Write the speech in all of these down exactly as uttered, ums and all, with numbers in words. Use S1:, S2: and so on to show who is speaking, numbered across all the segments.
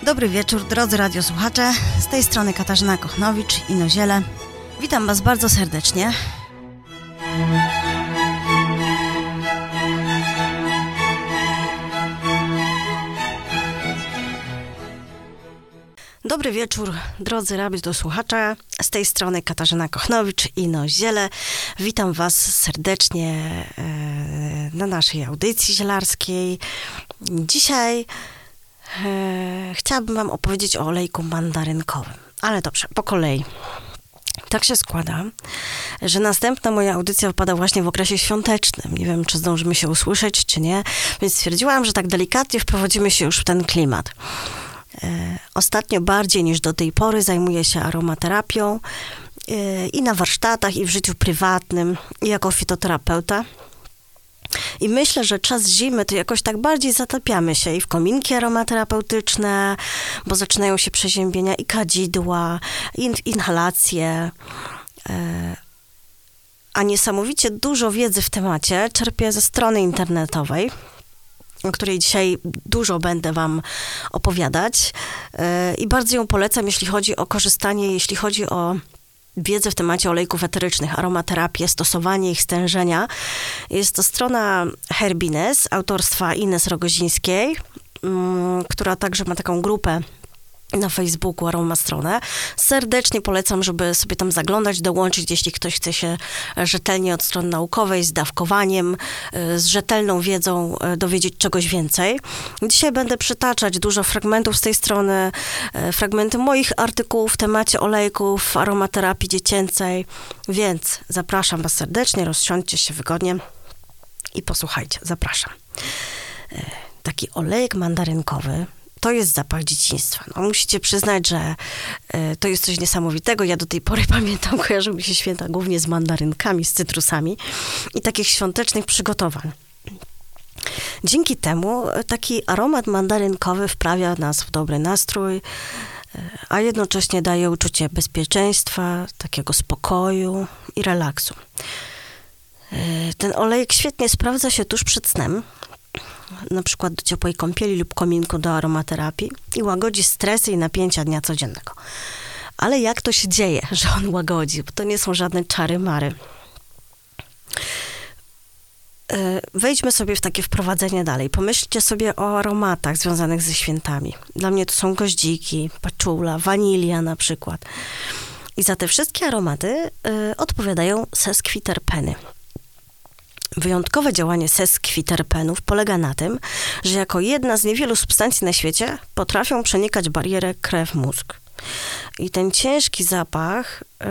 S1: Dobry wieczór, drodzy radiosłuchacze. Z tej strony Katarzyna Kochnowicz, Inoziele. Witam Was bardzo serdecznie. Dobry wieczór, drodzy radiosłuchacze. Z tej strony Katarzyna Kochnowicz, Inoziele. Witam Was serdecznie na naszej audycji zielarskiej. Dzisiaj e, chciałabym Wam opowiedzieć o olejku mandarynkowym. Ale dobrze, po kolei. Tak się składa, że następna moja audycja wypada właśnie w okresie świątecznym. Nie wiem, czy zdążymy się usłyszeć, czy nie. Więc stwierdziłam, że tak delikatnie wprowadzimy się już w ten klimat. E, ostatnio bardziej niż do tej pory zajmuję się aromaterapią e, i na warsztatach, i w życiu prywatnym, i jako fitoterapeuta. I myślę, że czas zimy to jakoś tak bardziej zatapiamy się i w kominki aromaterapeutyczne, bo zaczynają się przeziębienia i kadzidła, i inhalacje. A niesamowicie dużo wiedzy w temacie czerpię ze strony internetowej, o której dzisiaj dużo będę Wam opowiadać. I bardzo ją polecam, jeśli chodzi o korzystanie, jeśli chodzi o wiedzę w temacie olejków eterycznych, aromaterapię, stosowanie ich, stężenia. Jest to strona Herbines, autorstwa Ines Rogozińskiej, um, która także ma taką grupę na Facebooku, aromastronę. Serdecznie polecam, żeby sobie tam zaglądać, dołączyć, jeśli ktoś chce się rzetelnie od strony naukowej, z dawkowaniem, z rzetelną wiedzą dowiedzieć czegoś więcej. Dzisiaj będę przytaczać dużo fragmentów z tej strony, fragmenty moich artykułów w temacie olejków, aromaterapii dziecięcej, więc zapraszam Was serdecznie, rozsiądźcie się wygodnie i posłuchajcie. Zapraszam. Taki olejek mandarynkowy to jest zapach dzieciństwa. No, musicie przyznać, że y, to jest coś niesamowitego. Ja do tej pory pamiętam, kojarzą mi się święta głównie z mandarynkami, z cytrusami i takich świątecznych przygotowań. Dzięki temu taki aromat mandarynkowy wprawia nas w dobry nastrój, y, a jednocześnie daje uczucie bezpieczeństwa, takiego spokoju i relaksu. Y, ten olejek świetnie sprawdza się tuż przed snem, na przykład do ciepłej kąpieli lub kominku do aromaterapii i łagodzi stresy i napięcia dnia codziennego. Ale jak to się dzieje, że on łagodzi? Bo to nie są żadne czary-mary. Wejdźmy sobie w takie wprowadzenie dalej. Pomyślcie sobie o aromatach związanych ze świętami. Dla mnie to są goździki, paczula, wanilia na przykład. I za te wszystkie aromaty y, odpowiadają seskwiterpeny. Wyjątkowe działanie seskwiterpenów polega na tym, że jako jedna z niewielu substancji na świecie potrafią przenikać barierę krew-mózg. I ten ciężki zapach, yy,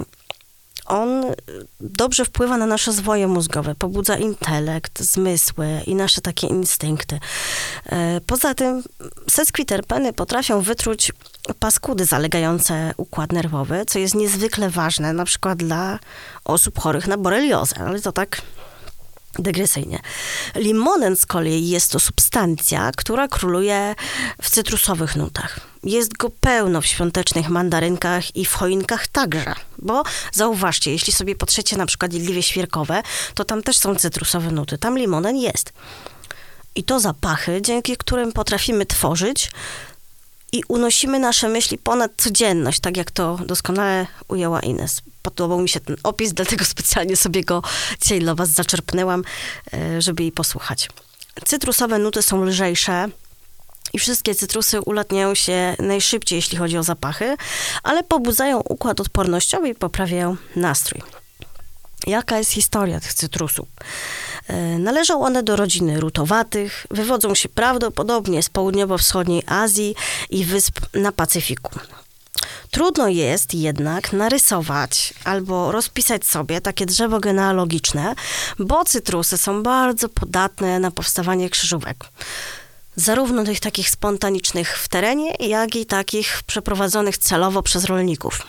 S1: on dobrze wpływa na nasze zwoje mózgowe, pobudza intelekt, zmysły i nasze takie instynkty. Yy, poza tym seskwiterpeny potrafią wytruć paskudy zalegające układ nerwowy, co jest niezwykle ważne, na przykład dla osób chorych na boreliozę, ale to tak dygresyjnie. Limonen z kolei jest to substancja, która króluje w cytrusowych nutach. Jest go pełno w świątecznych mandarynkach i w choinkach także, bo zauważcie, jeśli sobie potrzecie na przykład jedliwie świerkowe, to tam też są cytrusowe nuty, tam limonen jest. I to zapachy, dzięki którym potrafimy tworzyć i unosimy nasze myśli ponad codzienność, tak jak to doskonale ujęła Ines. Podobał mi się ten opis, dlatego specjalnie sobie go dzisiaj dla Was zaczerpnęłam, żeby jej posłuchać. Cytrusowe nuty są lżejsze i wszystkie cytrusy ulatniają się najszybciej, jeśli chodzi o zapachy, ale pobudzają układ odpornościowy i poprawiają nastrój. Jaka jest historia tych cytrusów? Należą one do rodziny rutowatych, wywodzą się prawdopodobnie z południowo-wschodniej Azji i wysp na Pacyfiku. Trudno jest jednak narysować albo rozpisać sobie takie drzewo genealogiczne, bo cytrusy są bardzo podatne na powstawanie krzyżówek. Zarówno tych takich spontanicznych w terenie, jak i takich przeprowadzonych celowo przez rolników.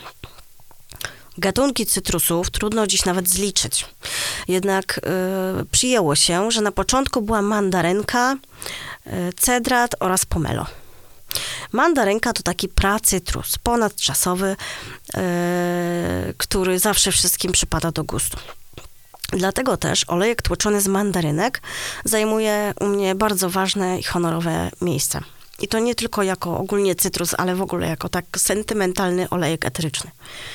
S1: Gatunki cytrusów trudno dziś nawet zliczyć. Jednak yy, przyjęło się, że na początku była mandarynka, yy, cedrat oraz pomelo. Mandarynka to taki pracytrus, ponadczasowy, yy, który zawsze wszystkim przypada do gustu. Dlatego też olejek tłoczony z mandarynek zajmuje u mnie bardzo ważne i honorowe miejsce. I to nie tylko jako ogólnie cytrus, ale w ogóle jako tak sentymentalny olejek eteryczny.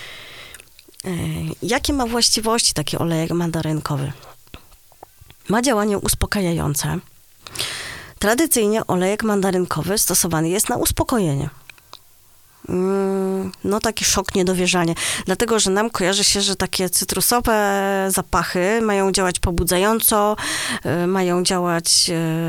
S1: Jakie ma właściwości taki olejek mandarynkowy? Ma działanie uspokajające. Tradycyjnie olejek mandarynkowy stosowany jest na uspokojenie. No taki szok, niedowierzanie. Dlatego, że nam kojarzy się, że takie cytrusowe zapachy mają działać pobudzająco, mają działać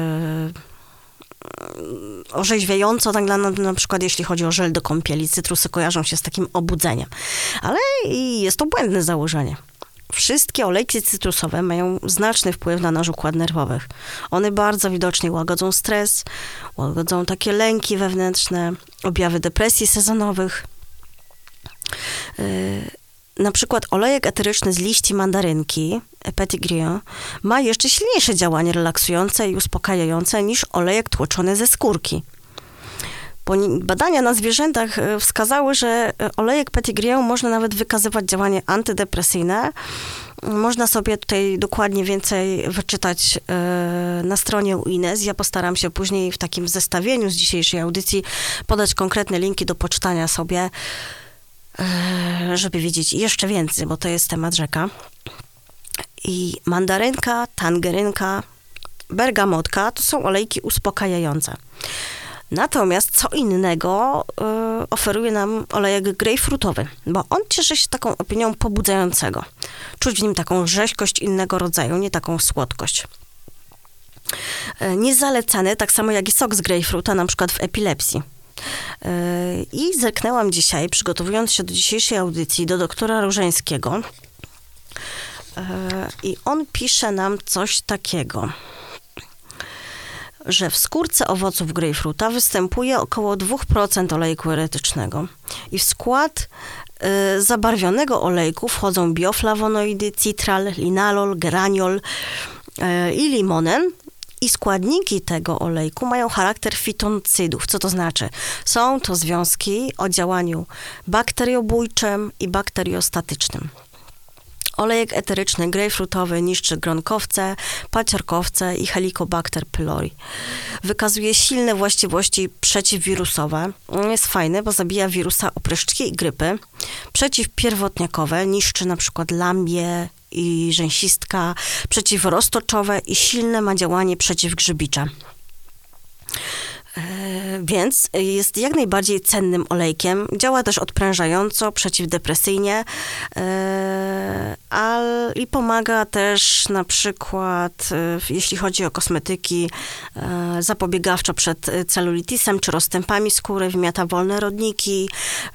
S1: orzeźwiająco, tak na, na przykład jeśli chodzi o żel do kąpieli. Cytrusy kojarzą się z takim obudzeniem. Ale jest to błędne założenie. Wszystkie olejki cytrusowe mają znaczny wpływ na nasz układ nerwowy. One bardzo widocznie łagodzą stres, łagodzą takie lęki wewnętrzne, objawy depresji sezonowych. Yy, na przykład olejek eteryczny z liści mandarynki, Petit Grillon, ma jeszcze silniejsze działanie relaksujące i uspokajające niż olejek tłoczony ze skórki. Badania na zwierzętach wskazały, że olejek Petit Grillon można nawet wykazywać działanie antydepresyjne. Można sobie tutaj dokładnie więcej wyczytać na stronie u Ines. Ja postaram się później w takim zestawieniu z dzisiejszej audycji podać konkretne linki do poczytania sobie, żeby wiedzieć jeszcze więcej, bo to jest temat rzeka. I mandarynka, tangerynka, bergamotka to są olejki uspokajające. Natomiast co innego y, oferuje nam olejek grejpfrutowy, bo on cieszy się taką opinią pobudzającego. Czuć w nim taką rzeźkość innego rodzaju, nie taką słodkość. Y, niezalecany, tak samo jak i sok z grejpfruta, na przykład w epilepsji. Y, I zerknęłam dzisiaj, przygotowując się do dzisiejszej audycji, do doktora Różeńskiego. Y, I on pisze nam coś takiego, że w skórce owoców grejpfruta występuje około dwa procent olejku eretycznego i w skład y, zabarwionego olejku wchodzą bioflawonoidy, citral, linalol, geraniol y, i limonen. I składniki tego olejku mają charakter fitoncydów. Co to znaczy? Są to związki o działaniu bakteriobójczym i bakteriostatycznym. Olejek eteryczny grejpfrutowy niszczy gronkowce, paciorkowce i Helicobacter pylori. Wykazuje silne właściwości przeciwwirusowe. Jest fajny, bo zabija wirusa opryszczki i grypy. Przeciwpierwotniakowe, niszczy na przykład lambie i rzęsistka. Przeciwroztoczowe i silne ma działanie przeciwgrzybicze. Więc jest jak najbardziej cennym olejkiem. Działa też odprężająco, przeciwdepresyjnie a, i pomaga też na przykład, jeśli chodzi o kosmetyki, zapobiegawczo przed celulitisem czy rozstępami skóry, wymiata wolne rodniki,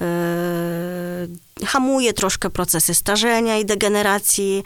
S1: hamuje troszkę procesy starzenia i degeneracji.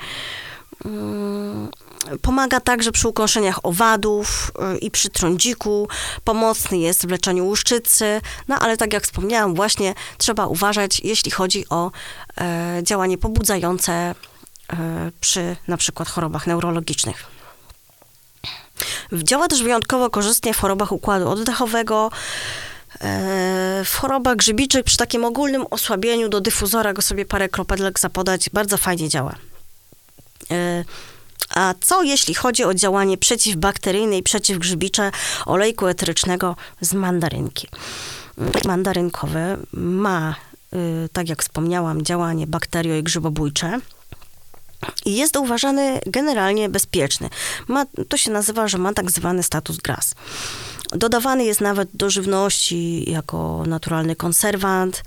S1: Pomaga także przy ukąszeniach owadów i przy trądziku. Pomocny jest w leczeniu łuszczycy. No ale tak jak wspomniałam, właśnie trzeba uważać, jeśli chodzi o e, działanie pobudzające e, przy na przykład chorobach neurologicznych. Działa też wyjątkowo korzystnie w chorobach układu oddechowego, e, w chorobach grzybiczych przy takim ogólnym osłabieniu. Do dyfuzora go sobie parę kropelek zapodać. Bardzo fajnie działa. E, A co jeśli chodzi o działanie przeciwbakteryjne i przeciwgrzybicze olejku eterycznego z mandarynki? Mandarynkowy ma, tak jak wspomniałam, działanie bakterio- i grzybobójcze i jest uważany generalnie bezpieczny. Ma, to się nazywa, że ma tak zwany status GRAS. Dodawany jest nawet do żywności jako naturalny konserwant.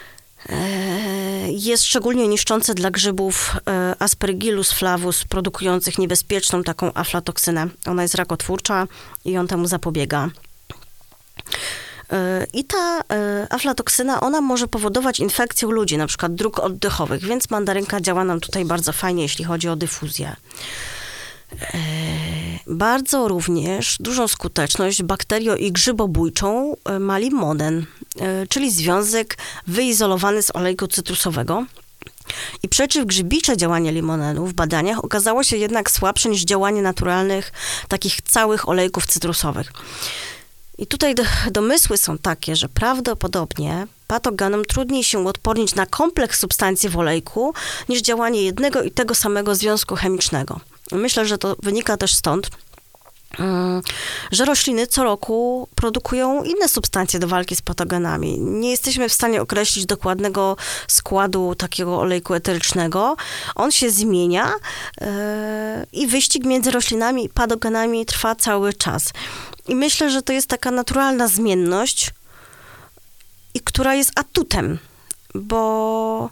S1: Jest szczególnie niszczący dla grzybów Aspergillus flavus, produkujących niebezpieczną taką aflatoksynę. Ona jest rakotwórcza i on temu zapobiega. I ta aflatoksyna, ona może powodować infekcję u ludzi, na przykład dróg oddechowych, więc mandarynka działa nam tutaj bardzo fajnie, jeśli chodzi o dyfuzję. Bardzo również dużą skuteczność bakterio- i grzybobójczą ma limonen, czyli związek wyizolowany z olejku cytrusowego. I przeciwgrzybicze działanie limonenu w badaniach okazało się jednak słabsze niż działanie naturalnych, takich całych olejków cytrusowych. I tutaj do, domysły są takie, że prawdopodobnie patogenom trudniej się uodpornić na kompleks substancji w olejku, niż działanie jednego i tego samego związku chemicznego. Myślę, że to wynika też stąd, że rośliny co roku produkują inne substancje do walki z patogenami. Nie jesteśmy w stanie określić dokładnego składu takiego olejku eterycznego. On się zmienia yy, i wyścig między roślinami i patogenami trwa cały czas. I myślę, że to jest taka naturalna zmienność, i która jest atutem, bo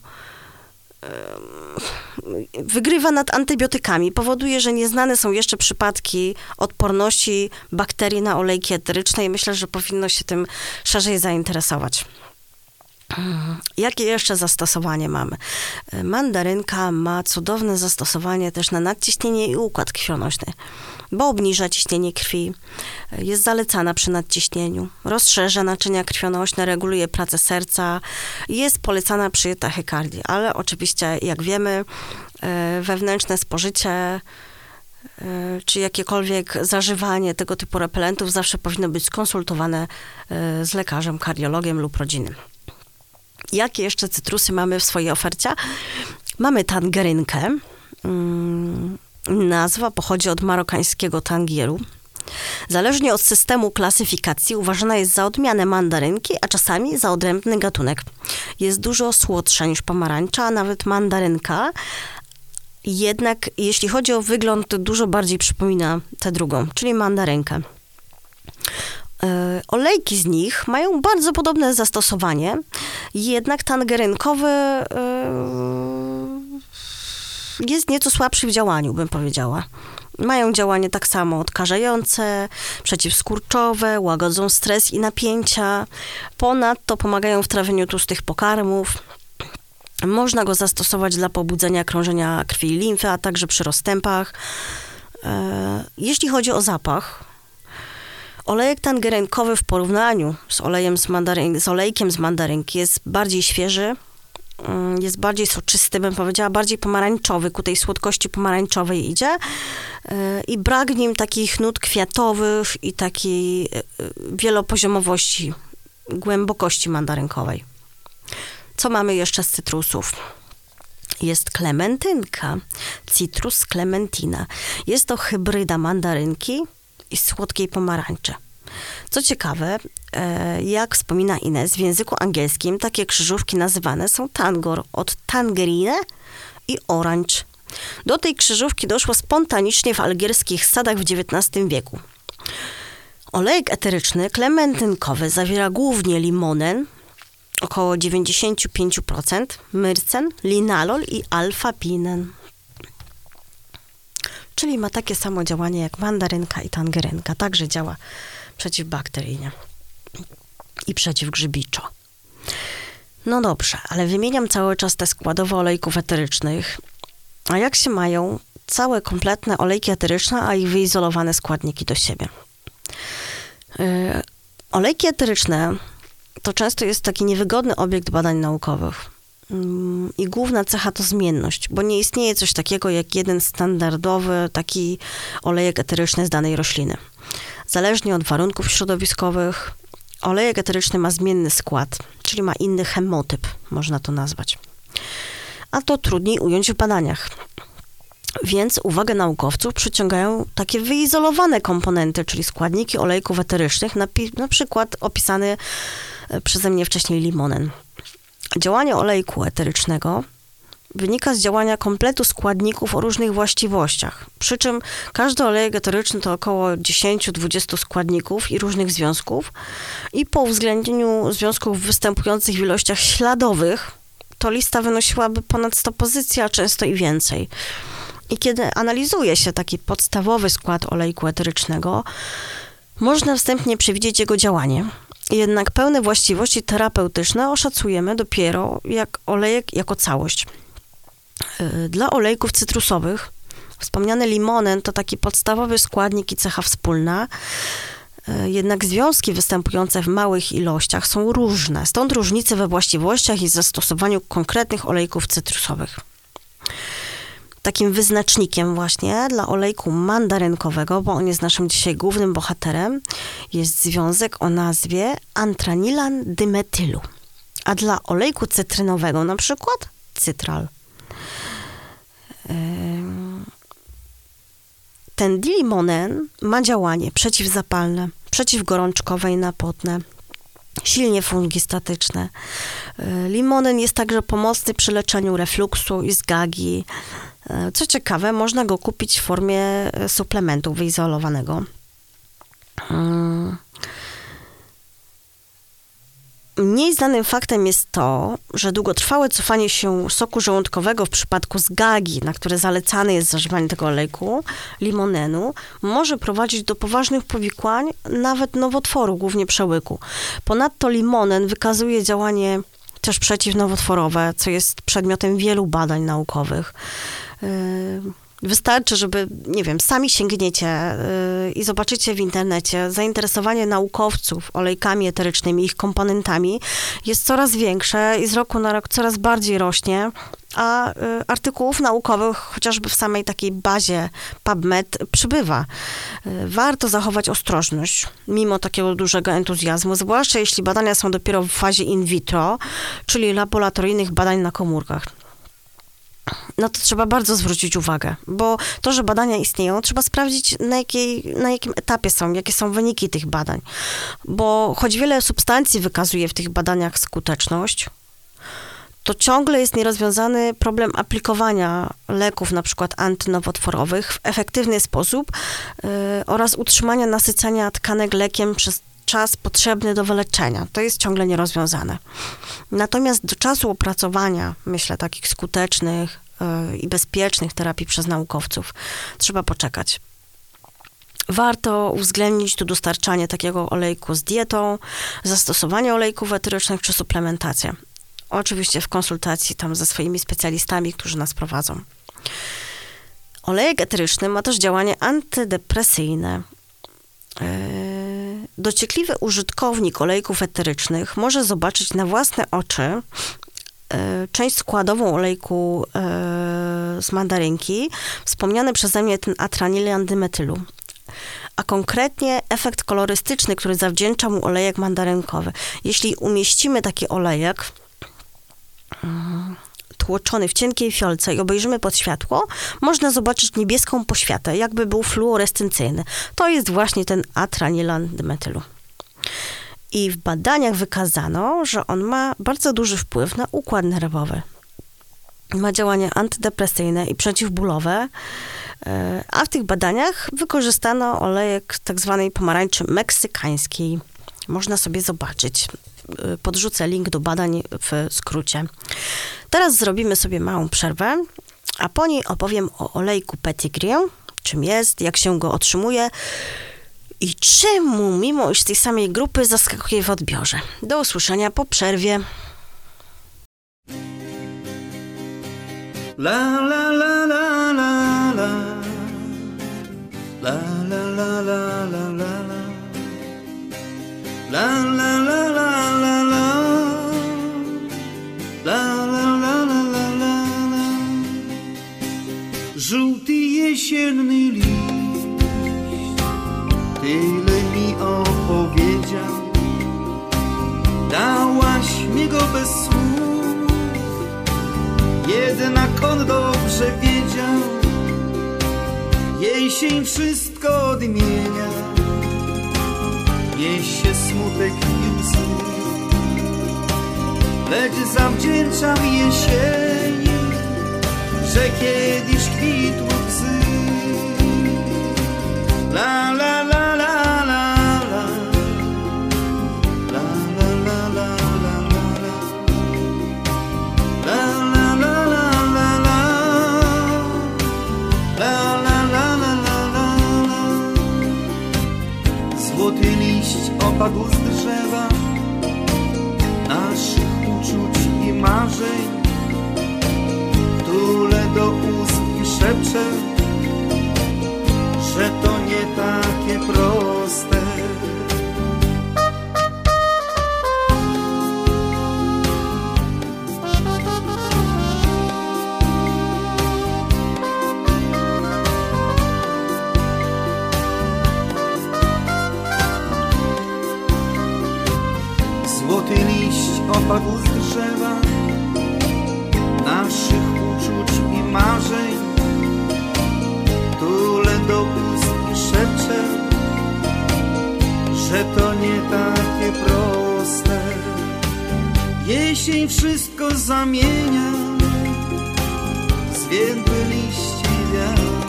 S1: wygrywa nad antybiotykami, powoduje, że nieznane są jeszcze przypadki odporności bakterii na olejki eteryczne i myślę, że powinno się tym szerzej zainteresować. Jakie jeszcze zastosowanie mamy? Mandarynka ma cudowne zastosowanie też na nadciśnienie i układ krwionośny, bo obniża ciśnienie krwi, jest zalecana przy nadciśnieniu, rozszerza naczynia krwionośne, reguluje pracę serca, jest polecana przy tachykardii, ale oczywiście, jak wiemy, wewnętrzne spożycie czy jakiekolwiek zażywanie tego typu repelentów zawsze powinno być skonsultowane z lekarzem, kardiologiem lub rodzinnym. Jakie jeszcze cytrusy mamy w swojej ofercie? Mamy tangerynkę. Nazwa pochodzi od marokańskiego tangieru. Zależnie od systemu klasyfikacji uważana jest za odmianę mandarynki, a czasami za odrębny gatunek. Jest dużo słodsza niż pomarańcza, a nawet mandarynka. Jednak jeśli chodzi o wygląd, to dużo bardziej przypomina tę drugą, czyli mandarynkę. Olejki z nich mają bardzo podobne zastosowanie, jednak tangerynkowy jest nieco słabszy w działaniu, bym powiedziała. Mają działanie tak samo odkażające, przeciwskurczowe, łagodzą stres i napięcia. Ponadto pomagają w trawieniu tłustych pokarmów. Można go zastosować dla pobudzenia krążenia krwi i limfy, a także przy rozstępach. Jeśli chodzi o zapach, olejek tangerynkowy w porównaniu z, olejem z, mandaryn- z olejkiem z mandarynki jest bardziej świeży, jest bardziej soczysty, bym powiedziała, bardziej pomarańczowy, ku tej słodkości pomarańczowej idzie i brak w nim takich nut kwiatowych i takiej wielopoziomowości, głębokości mandarynkowej. Co mamy jeszcze z cytrusów? Jest klementynka, Citrus clementina. Jest to hybryda mandarynki i słodkiej pomarańczy. Co ciekawe, jak wspomina Ines, w języku angielskim takie krzyżówki nazywane są tangor, od tangerine i orange. Do tej krzyżówki doszło spontanicznie w algierskich sadach w dziewiętnastym wieku. Olejek eteryczny klementynkowy zawiera głównie limonen, około dziewięćdziesiąt pięć procent, myrcen, linalol i alfa-pinen. Czyli ma takie samo działanie jak mandarynka i tangerynka. Także działa przeciwbakteryjnie i przeciwgrzybiczo. No dobrze, ale wymieniam cały czas te składowe olejków eterycznych. A jak się mają całe, kompletne olejki eteryczne, a ich wyizolowane składniki do siebie? Yy, olejki eteryczne to często jest taki niewygodny obiekt badań naukowych. I główna cecha to zmienność, bo nie istnieje coś takiego jak jeden standardowy taki olejek eteryczny z danej rośliny. Zależnie od warunków środowiskowych, olejek eteryczny ma zmienny skład, czyli ma inny chemotyp, można to nazwać. A to trudniej ująć w badaniach. Więc uwagę naukowców przyciągają takie wyizolowane komponenty, czyli składniki olejków eterycznych, na, na przykład opisany przeze mnie wcześniej limonen. Działanie olejku eterycznego wynika z działania kompletu składników o różnych właściwościach. Przy czym każdy olejek eteryczny to około dziesięć do dwudziestu składników i różnych związków. I po uwzględnieniu związków występujących w ilościach śladowych, to lista wynosiłaby ponad sto pozycji, a często i więcej. I kiedy analizuje się taki podstawowy skład olejku eterycznego, można wstępnie przewidzieć jego działanie. Jednak pełne właściwości terapeutyczne oszacujemy dopiero jak olejek jako całość. Dla olejków cytrusowych wspomniany limonen to taki podstawowy składnik i cecha wspólna, jednak związki występujące w małych ilościach są różne, stąd różnice we właściwościach i zastosowaniu konkretnych olejków cytrusowych. Takim wyznacznikiem właśnie dla olejku mandarynkowego, bo on jest naszym dzisiaj głównym bohaterem, jest związek o nazwie antranilan dymetylu. A dla olejku cytrynowego na przykład cytral. ten dilimonen ma działanie przeciwzapalne, przeciwgorączkowe i napotne, silnie fungistatyczne. Limonen jest także pomocny przy leczeniu refluksu i zgagi. Co ciekawe, można go kupić w formie suplementu wyizolowanego. Mniej znanym faktem jest to, że długotrwałe cofanie się soku żołądkowego w przypadku zgagi, na które zalecane jest zażywanie tego olejku, limonenu, może prowadzić do poważnych powikłań, nawet nowotworu, głównie przełyku. Ponadto limonen wykazuje działanie też przeciwnowotworowe, co jest przedmiotem wielu badań naukowych. Wystarczy, żeby, nie wiem, sami sięgniecie yy, i zobaczycie w internecie, zainteresowanie naukowców olejkami eterycznymi, ich komponentami jest coraz większe i z roku na rok coraz bardziej rośnie, a y, artykułów naukowych, chociażby w samej takiej bazie PubMed, przybywa. Y, warto zachować ostrożność, mimo takiego dużego entuzjazmu, zwłaszcza jeśli badania są dopiero w fazie in vitro, czyli laboratoryjnych badań na komórkach. No to trzeba bardzo zwrócić uwagę, bo to, że badania istnieją, trzeba sprawdzić, na, jakiej, na jakim etapie są, jakie są wyniki tych badań. Bo choć wiele substancji wykazuje w tych badaniach skuteczność, to ciągle jest nierozwiązany problem aplikowania leków, na przykład antynowotworowych, w efektywny sposób yy, oraz utrzymania nasycenia tkanek lekiem przez czas potrzebny do wyleczenia. To jest ciągle nierozwiązane. Natomiast do czasu opracowania, myślę, takich skutecznych yy, i bezpiecznych terapii przez naukowców trzeba poczekać. Warto uwzględnić tu dostarczanie takiego olejku z dietą, zastosowanie olejków eterycznych czy suplementację. Oczywiście w konsultacji tam ze swoimi specjalistami, którzy nas prowadzą. Olejek eteryczny ma też działanie antydepresyjne. Dociekliwy użytkownik olejków eterycznych może zobaczyć na własne oczy część składową olejku z mandarynki, wspomniany przeze mnie ten atranilan dymetylu, a konkretnie efekt kolorystyczny, który zawdzięcza mu olejek mandarynkowy. Jeśli umieścimy taki olejek tłoczony w cienkiej fiolce i obejrzymy pod światło, można zobaczyć niebieską poświatę, jakby był fluorescencyjny. To jest właśnie ten atranilan dymetylu. I w badaniach wykazano, że on ma bardzo duży wpływ na układ nerwowy. Ma działanie antydepresyjne i przeciwbólowe, a w tych badaniach wykorzystano olejek tak zwanej pomarańczy meksykańskiej. Można sobie zobaczyć. Podrzucę link do badań w skrócie. Teraz zrobimy sobie małą przerwę, a po niej opowiem o olejku Petitgreen, czym jest, jak się go otrzymuje i czemu, mimo iż z tej samej grupy, zaskakuje w odbiorze. Do usłyszenia po przerwie.
S2: La la la la la la la la la la la la La la la la la la La la la la la la la Żółty jesienny liść tyle mi opowiedział. Dałaś mi go bez słów, jednak on dobrze wiedział. Jesień wszystko odmienia, niesie smutek i łzy, lecz zawdzięczam jesieni, że kiedyś kwitły łzy. La la la la la la La la la la la la La la la la la la La la la la la la Złoty liść opadł z drzewa naszych uczuć i marzeń, tule do ust i szepcze, że to nie takie proste. Złoty liść opadł z drzewa naszych uczuć i marzeń, tule do ust jesień wszystko zamienia, zwiędły liści wiatr.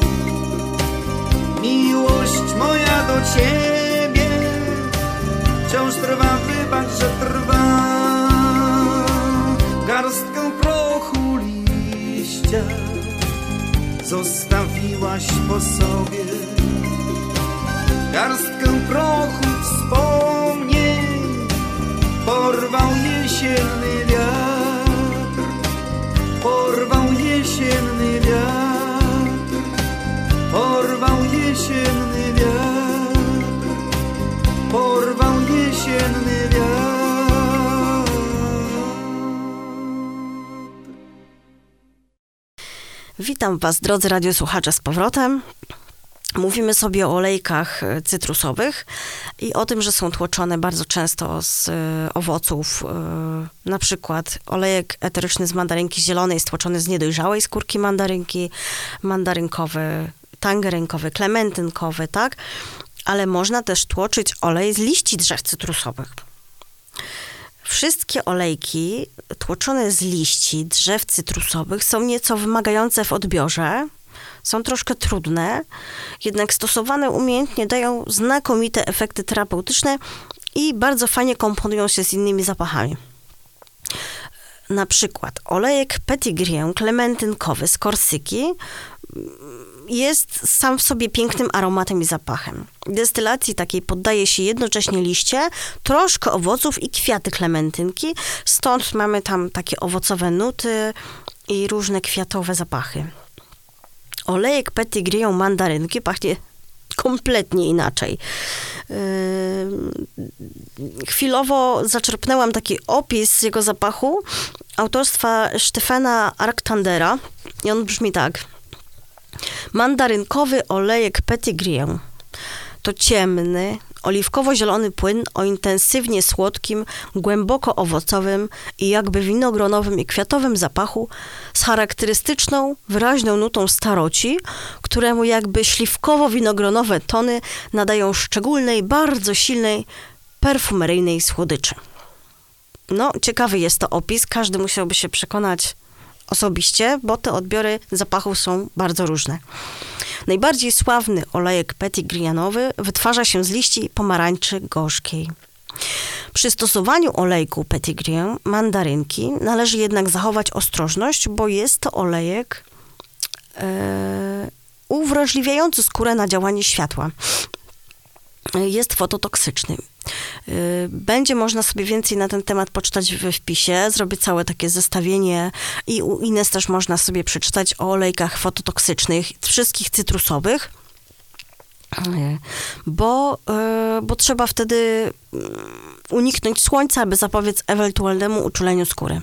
S2: Miłość moja do ciebie wciąż trwa, wybacz, że trwa. Garstkę prochu liścia zostawiłaś po sobie, garstkę prochu wspomnień porwał jesienny wiatr, porwał jesienny wiatr, porwał jesienny wiatr, porwał jesienny wiatr.
S1: Witam Was, drodzy radiosłuchacze, z powrotem. Mówimy sobie o olejkach cytrusowych i o tym, że są tłoczone bardzo często z y, owoców. Y, na przykład olejek eteryczny z mandarynki zielonej jest tłoczony z niedojrzałej skórki mandarynki, mandarynkowy, tangerynkowy, klementynkowy, tak? Ale można też tłoczyć olej z liści drzew cytrusowych. Wszystkie olejki tłoczone z liści drzew cytrusowych są nieco wymagające w odbiorze, są troszkę trudne, jednak stosowane umiejętnie dają znakomite efekty terapeutyczne i bardzo fajnie komponują się z innymi zapachami. Na przykład olejek Petitgreen klementynkowy z Korsyki jest sam w sobie pięknym aromatem i zapachem. Destylacji takiej poddaje się jednocześnie liście, troszkę owoców i kwiaty klementynki, stąd mamy tam takie owocowe nuty i różne kwiatowe zapachy. Olejek Petitgreen mandarynki pachnie kompletnie inaczej. Yy, chwilowo zaczerpnęłam taki opis jego zapachu autorstwa Stefana Arctandera i on brzmi tak. Mandarynkowy olejek Petitgreen to ciemny, oliwkowo-zielony płyn o intensywnie słodkim, głęboko owocowym i jakby winogronowym i kwiatowym zapachu z charakterystyczną, wyraźną nutą staroci, któremu jakby śliwkowo-winogronowe tony nadają szczególnej, bardzo silnej, perfumeryjnej słodyczy. No, ciekawy jest to opis, każdy musiałby się przekonać osobiście, bo te odbiory zapachów są bardzo różne. Najbardziej sławny olejek petitgreenowy wytwarza się z liści pomarańczy gorzkiej. Przy stosowaniu olejku Petitgreen mandarynki należy jednak zachować ostrożność, bo jest to olejek e, uwrażliwiający skórę na działanie światła. Jest fototoksyczny. Będzie można sobie więcej na ten temat poczytać we wpisie. Zrobię całe takie zestawienie i u Ines też można sobie przeczytać o olejkach fototoksycznych, wszystkich cytrusowych, bo, bo trzeba wtedy uniknąć słońca, aby zapobiec ewentualnemu uczuleniu skóry.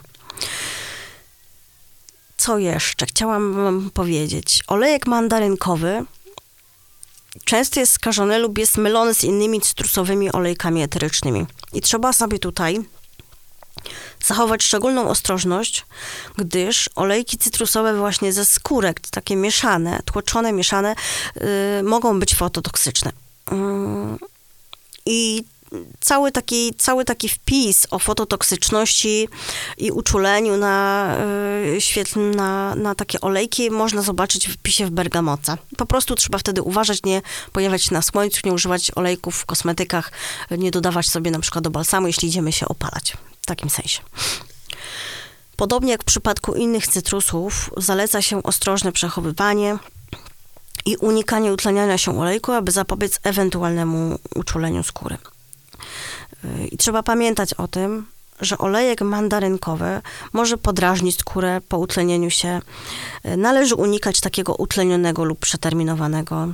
S1: Co jeszcze chciałam wam powiedzieć? Olejek mandarynkowy często jest skażony lub jest mylony z innymi cytrusowymi olejkami eterycznymi. I trzeba sobie tutaj zachować szczególną ostrożność, gdyż olejki cytrusowe właśnie ze skórek, takie mieszane, tłoczone, mieszane, yy, mogą być fototoksyczne. Yy, I Cały taki, cały taki wpis o fototoksyczności i uczuleniu na, yy, świetlnym na, na takie olejki można zobaczyć w wpisie w Bergamotce. Po prostu trzeba wtedy uważać, nie pojawiać się na słońcu, nie używać olejków w kosmetykach, nie dodawać sobie na przykład do balsamu, jeśli idziemy się opalać. W takim sensie. Podobnie jak w przypadku innych cytrusów, zaleca się ostrożne przechowywanie i unikanie utleniania się olejku, aby zapobiec ewentualnemu uczuleniu skóry. I trzeba pamiętać o tym, że olejek mandarynkowy może podrażnić skórę po utlenieniu się. Należy unikać takiego utlenionego lub przeterminowanego.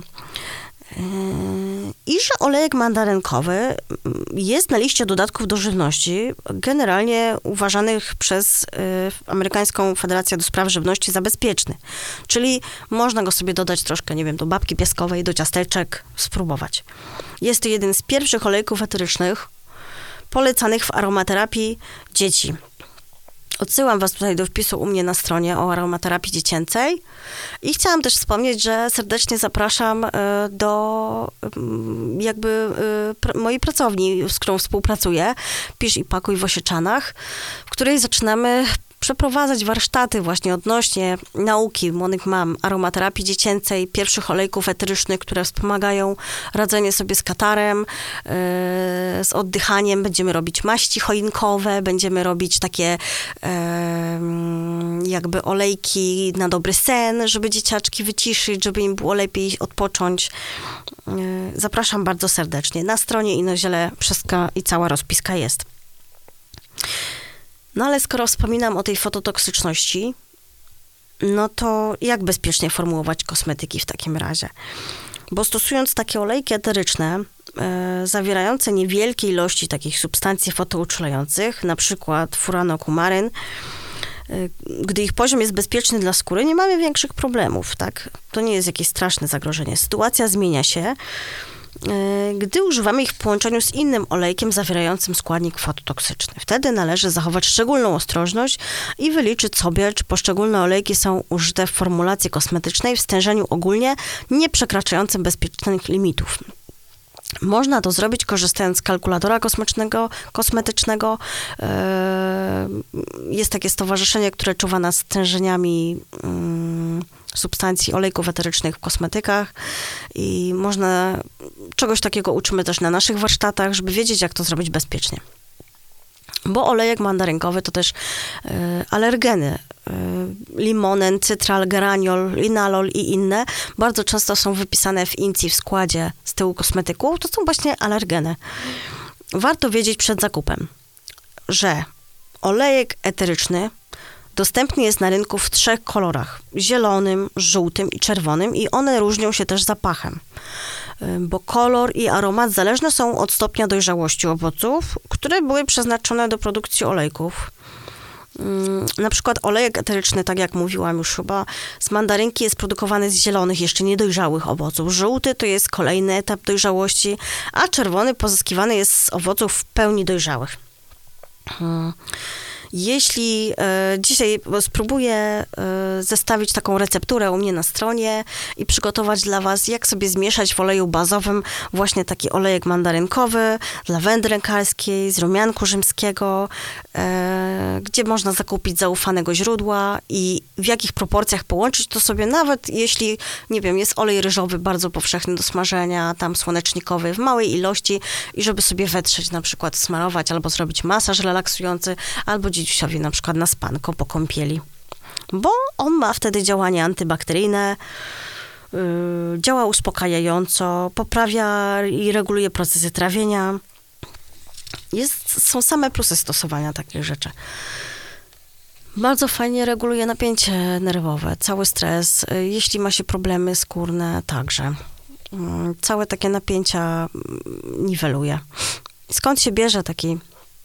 S1: I że olejek mandarynkowy jest na liście dodatków do żywności, generalnie uważanych przez Amerykańską Federację do Spraw Żywności za bezpieczny. Czyli można go sobie dodać troszkę, nie wiem, do babki piaskowej, do ciasteczek, spróbować. Jest to jeden z pierwszych olejków eterycznych polecanych w aromaterapii dzieci. Odsyłam was tutaj do wpisu u mnie na stronie o aromaterapii dziecięcej i chciałam też wspomnieć, że serdecznie zapraszam do jakby mojej pracowni, z którą współpracuję, Pisz i Pakuj w Osieczanach, w której zaczynamy przeprowadzać warsztaty właśnie odnośnie nauki młodych mam, aromaterapii dziecięcej, pierwszych olejków eterycznych, które wspomagają radzenie sobie z katarem, yy, z oddychaniem. Będziemy robić maści choinkowe, będziemy robić takie yy, jakby olejki na dobry sen, żeby dzieciaczki wyciszyć, żeby im było lepiej odpocząć. Yy, zapraszam bardzo serdecznie. Na stronie Inoziele wszystko i cała rozpiska jest. No ale skoro wspominam o tej fototoksyczności, no to jak bezpiecznie formułować kosmetyki w takim razie? Bo stosując takie olejki eteryczne, e, zawierające niewielkie ilości takich substancji fotouczulających, na przykład furanokumaryn, e, gdy ich poziom jest bezpieczny dla skóry, nie mamy większych problemów, tak? To nie jest jakieś straszne zagrożenie. Sytuacja zmienia się, gdy używamy ich w połączeniu z innym olejkiem zawierającym składnik fototoksyczny. Wtedy należy zachować szczególną ostrożność i wyliczyć sobie, czy poszczególne olejki są użyte w formulacji kosmetycznej w stężeniu ogólnie nie przekraczającym bezpiecznych limitów. Można to zrobić korzystając z kalkulatora kosmetycznego. kosmetycznego. Jest takie stowarzyszenie, które czuwa nad stężeniami substancji olejków eterycznych w kosmetykach i można, czegoś takiego uczymy też na naszych warsztatach, żeby wiedzieć, jak to zrobić bezpiecznie. Bo olejek mandarynkowy to też y, alergeny. Y, limonen, cytral, geraniol, linalol i inne bardzo często są wypisane w incji w składzie z tyłu kosmetyków. To są właśnie alergeny. Warto wiedzieć przed zakupem, że olejek eteryczny dostępny jest na rynku w trzech kolorach. Zielonym, żółtym i czerwonym i one różnią się też zapachem. Bo kolor i aromat zależne są od stopnia dojrzałości owoców, które były przeznaczone do produkcji olejków. Na przykład olejek eteryczny, tak jak mówiłam już chyba, z mandarynki jest produkowany z zielonych, jeszcze niedojrzałych owoców. Żółty to jest kolejny etap dojrzałości, a czerwony pozyskiwany jest z owoców w pełni dojrzałych. Jeśli e, dzisiaj spróbuję e, zestawić taką recepturę u mnie na stronie i przygotować dla was, jak sobie zmieszać w oleju bazowym właśnie taki olejek mandarynkowy, z lawendy rękalskiej, z rumianku rzymskiego, e, gdzie można zakupić zaufanego źródła i w jakich proporcjach połączyć to sobie, nawet jeśli, nie wiem, jest olej ryżowy bardzo powszechny do smażenia, tam słonecznikowy w małej ilości i żeby sobie wetrzeć, na przykład smarować albo zrobić masaż relaksujący, albo dzieciusiowi na przykład na spanko po kąpieli. Bo on ma wtedy działanie antybakteryjne, yy, działa uspokajająco, poprawia i reguluje procesy trawienia. Jest, są same plusy stosowania takich rzeczy. Bardzo fajnie reguluje napięcie nerwowe, cały stres, yy, jeśli ma się problemy skórne, także. Yy, całe takie napięcia niweluje. Skąd się bierze taki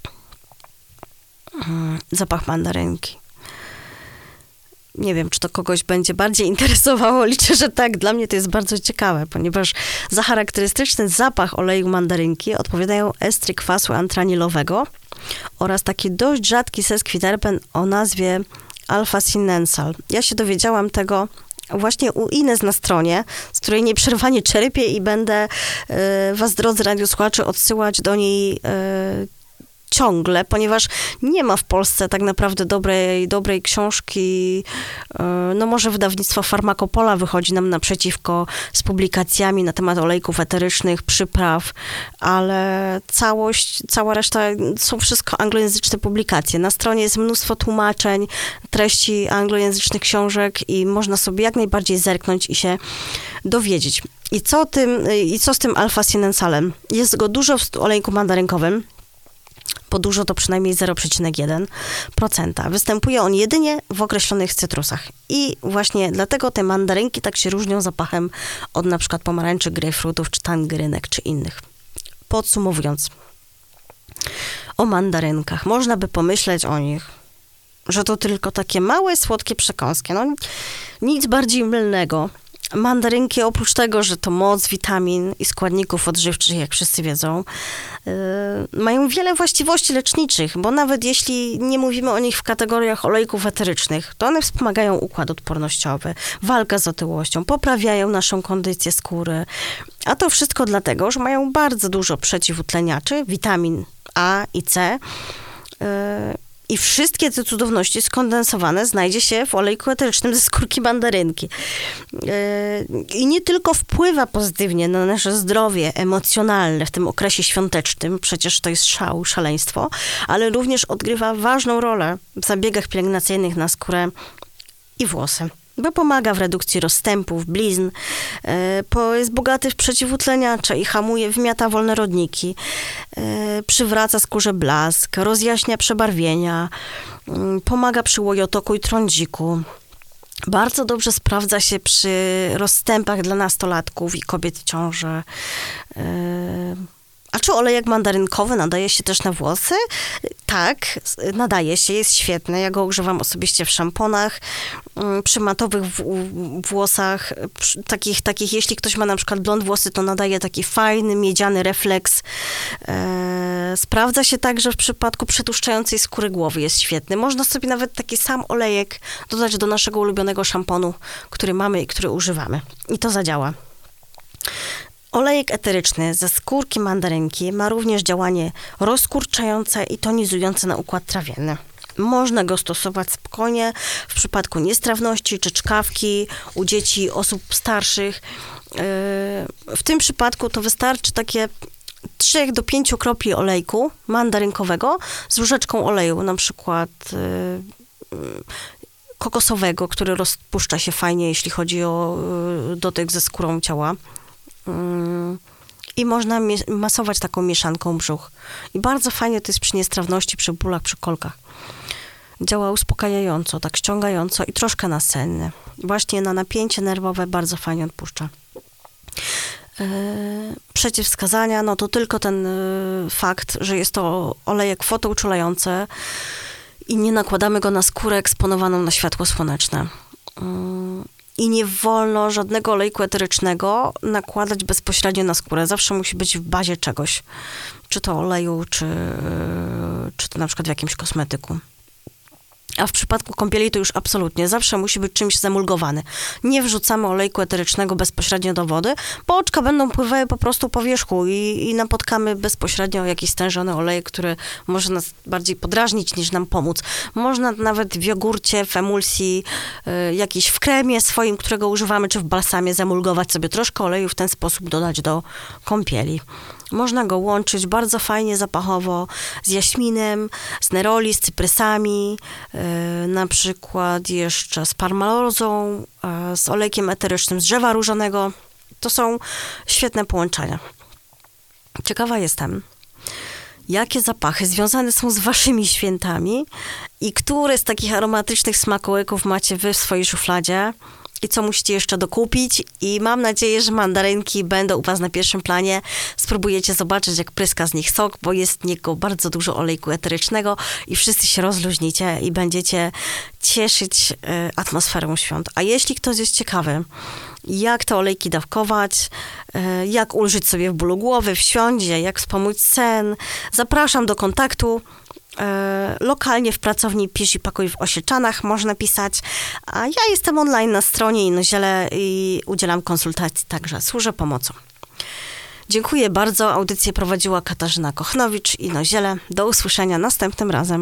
S1: zapach mandarynki? Nie wiem, czy to kogoś będzie bardziej interesowało. Liczę, że tak. Dla mnie to jest bardzo ciekawe, ponieważ za charakterystyczny zapach oleju mandarynki odpowiadają estry kwasu antranilowego oraz taki dość rzadki sesquiterpen o nazwie alpha-sinensal. Ja się dowiedziałam tego właśnie u Ines na stronie, z której nieprzerwanie czerpię i będę y, was, drodzy radiosłuchacze, odsyłać do niej y, ciągle, ponieważ nie ma w Polsce tak naprawdę dobrej, dobrej książki. No może wydawnictwo Farmakopola wychodzi nam naprzeciwko z publikacjami na temat olejków eterycznych, przypraw, ale całość, cała reszta są wszystko anglojęzyczne publikacje. Na stronie jest mnóstwo tłumaczeń, treści anglojęzycznych książek i można sobie jak najbardziej zerknąć i się dowiedzieć. I co, tym, i co z tym alfa-sinensalem? Jest go dużo w olejku mandarynkowym, bo dużo to przynajmniej zero przecinek jeden procent. Występuje on jedynie w określonych cytrusach. I właśnie dlatego te mandarynki tak się różnią zapachem od na przykład pomarańczy, grejpfrutów, czy tangerynek, czy innych. Podsumowując, o mandarynkach. Można by pomyśleć o nich, że to tylko takie małe, słodkie przekąski. No, nic bardziej mylnego. Mandarynki, oprócz tego, że to moc witamin i składników odżywczych, jak wszyscy wiedzą, yy, mają wiele właściwości leczniczych, bo nawet jeśli nie mówimy o nich w kategoriach olejków eterycznych, to one wspomagają układ odpornościowy, walkę z otyłością, poprawiają naszą kondycję skóry, a to wszystko dlatego, że mają bardzo dużo przeciwutleniaczy, witamin A i C, yy, i wszystkie te cudowności skondensowane znajdzie się w olejku eterycznym ze skórki mandarynki. I nie tylko wpływa pozytywnie na nasze zdrowie emocjonalne w tym okresie świątecznym, przecież to jest szał, szaleństwo, ale również odgrywa ważną rolę w zabiegach pielęgnacyjnych na skórę i włosy. Bo pomaga w redukcji rozstępów, blizn, bo jest bogaty w przeciwutleniacze i hamuje, wymiata wolne rodniki, przywraca skórze blask, rozjaśnia przebarwienia, pomaga przy łojotoku i trądziku. Bardzo dobrze sprawdza się przy rozstępach dla nastolatków i kobiet w ciąży. A czy olejek mandarynkowy nadaje się też na włosy? Tak, nadaje się, jest świetny. Ja go używam osobiście w szamponach, przy matowych włosach, takich, takich, jeśli ktoś ma na przykład blond włosy, to nadaje taki fajny, miedziany refleks. Sprawdza się także w przypadku przetłuszczającej skóry głowy, jest świetny. Można sobie nawet taki sam olejek dodać do naszego ulubionego szamponu, który mamy i który używamy. I to zadziała. Olejek eteryczny ze skórki mandarynki ma również działanie rozkurczające i tonizujące na układ trawienny. Można go stosować spokojnie w przypadku niestrawności czy czkawki u dzieci, osób starszych. W tym przypadku to wystarczy takie trzy do pięciu kropli olejku mandarynkowego z łyżeczką oleju, na przykład kokosowego, który rozpuszcza się fajnie, jeśli chodzi o dotyk ze skórą ciała. I można masować taką mieszanką brzuch. I bardzo fajnie to jest przy niestrawności, przy bólach, przy kolkach. Działa uspokajająco, tak ściągająco i troszkę nasenny. Właśnie na napięcie nerwowe bardzo fajnie odpuszcza. Yy, przeciwwskazania, no to tylko ten yy, fakt, że jest to olejek fotouczulający i nie nakładamy go na skórę eksponowaną na światło słoneczne. Yy. I nie wolno żadnego olejku eterycznego nakładać bezpośrednio na skórę. Zawsze musi być w bazie czegoś. Czy to oleju, czy, czy to na przykład w jakimś kosmetyku. A w przypadku kąpieli to już absolutnie. Zawsze musi być czymś zamulgowany. Nie wrzucamy olejku eterycznego bezpośrednio do wody, bo oczka będą pływały po prostu po wierzchu i, i napotkamy bezpośrednio jakiś stężony olejek, który może nas bardziej podrażnić niż nam pomóc. Można nawet w jogurcie, w emulsji, y, jakiś w kremie swoim, którego używamy, czy w balsamie zamulgować sobie troszkę oleju, w ten sposób dodać do kąpieli. Można go łączyć bardzo fajnie zapachowo z jaśminem, z neroli, z cyprysami, yy, na przykład jeszcze z parmalozą, yy, z olejkiem eterycznym z drzewa różanego. To są świetne połączenia. Ciekawa jestem, jakie zapachy związane są z waszymi świętami i które z takich aromatycznych smakołyków macie wy w swojej szufladzie i co musicie jeszcze dokupić. I mam nadzieję, że mandarynki będą u was na pierwszym planie. Spróbujecie zobaczyć, jak pryska z nich sok, bo jest w niego bardzo dużo olejku eterycznego i wszyscy się rozluźnicie i będziecie cieszyć y, atmosferą świąt. A jeśli ktoś jest ciekawy, jak te olejki dawkować, y, jak ulżyć sobie w bólu głowy, w świądzie, jak wspomóc sen, zapraszam do kontaktu. Lokalnie w pracowni Pisz i Pakuj w Osieczanach można pisać, a ja jestem online na stronie Inoziele i udzielam konsultacji, także służę pomocą. Dziękuję bardzo. Audycję prowadziła Katarzyna Kochnowicz, Inoziele. Do usłyszenia następnym razem.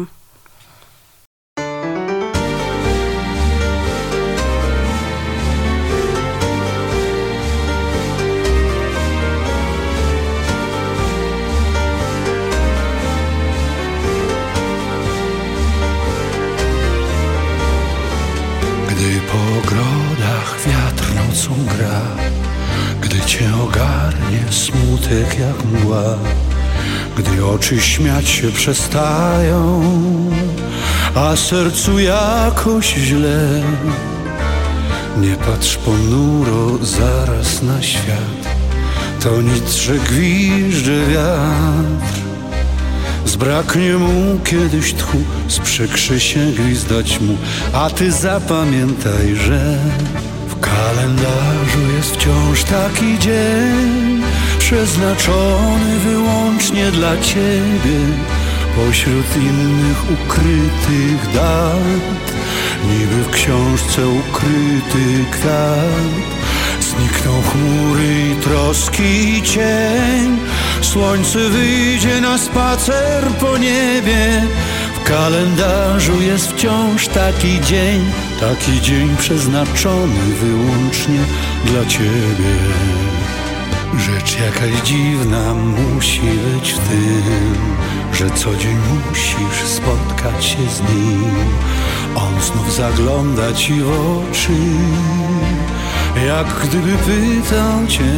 S3: Gdy po ogrodach wiatr nocą gra, gdy cię ogarnie smutek jak mgła, gdy oczy śmiać się przestają, a sercu jakoś źle, nie patrz ponuro zaraz na świat, to nic, że gwizdże wiatr. Zbraknie mu kiedyś tchu, sprzykrzy się gwizdać mu, a ty zapamiętaj, że w kalendarzu wciąż taki dzień, przeznaczony wyłącznie dla Ciebie, pośród innych ukrytych dat. Niby w książce ukryty kwiat. Znikną chmury i troski i cień, słońce wyjdzie na spacer po niebie. W kalendarzu jest wciąż taki dzień, taki dzień przeznaczony wyłącznie dla Ciebie. Rzecz jakaś dziwna musi być w tym, że co dzień musisz spotkać się z nim. On znów zagląda Ci w oczy, jak gdyby pytał Cię,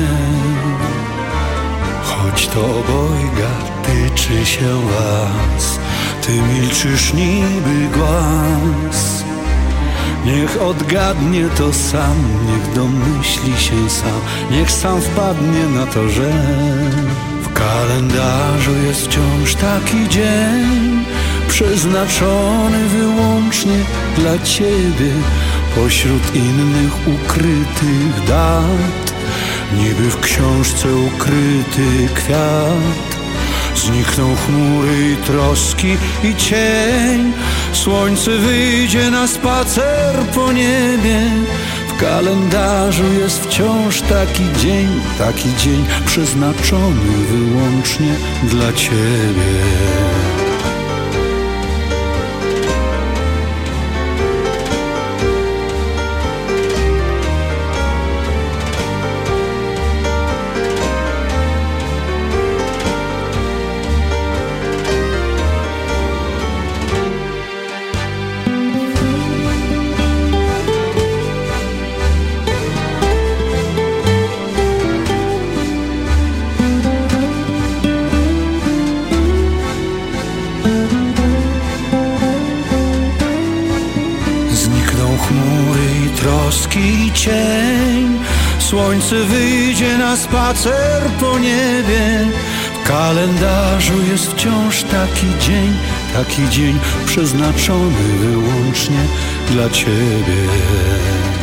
S3: choć to obojga tyczy się Was. Ty milczysz niby głaz. Niech odgadnie to sam, niech domyśli się sam, niech sam wpadnie na to, że w kalendarzu jest wciąż taki dzień, przeznaczony wyłącznie dla Ciebie, pośród innych ukrytych dat. Niby w książce ukryty kwiat. Znikną chmury i troski i cień, słońce wyjdzie na spacer po niebie. W kalendarzu jest wciąż taki dzień, taki dzień przeznaczony wyłącznie dla Ciebie. I cień, słońce wyjdzie na spacer po niebie. W kalendarzu jest wciąż taki dzień, taki dzień przeznaczony wyłącznie dla Ciebie.